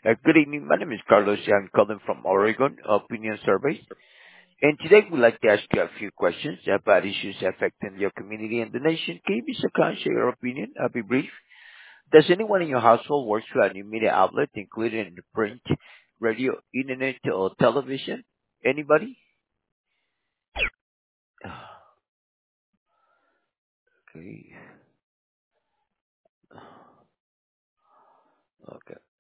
Good evening. My name is Carlos. I'm calling from Oregon Opinion Survey. And today we'd like to ask you a few questions about issues affecting your community and the nation. Can you be so kind, share your opinion? I'll be brief. Does anyone in your household work for a new media outlet, including print, radio, internet, or television? Anybody? Okay. Okay.